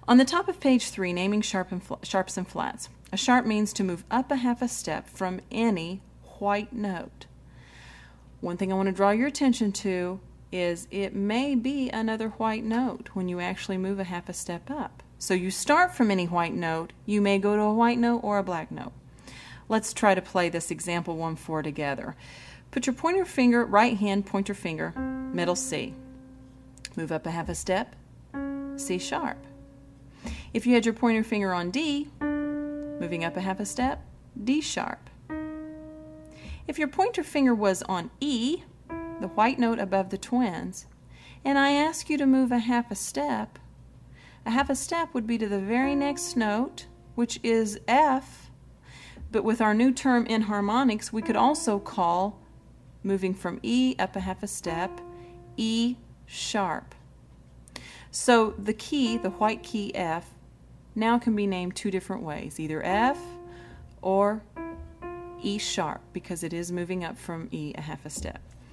On the top of page 3, naming sharps and flats. A sharp means to move up a half a step from any white note. One thing I want to draw your attention to is it may be another white note when you actually move a half a step up. So you start from any white note, you may go to a white note or a black note. Let's try to play this example 1-4 together. Put your pointer finger, right hand pointer finger, middle C. Move up a half a step, C sharp. If you had your pointer finger on D, moving up a half a step, D sharp. If your pointer finger was on E, the white note above the twins, and I ask you to move a half a step would be to the very next note, which is F, but with our new term enharmonics, we could also call moving from E up a half a step, E sharp. So the key, the white key F, now can be named two different ways, either F or E sharp, because it is moving up from E a half a step.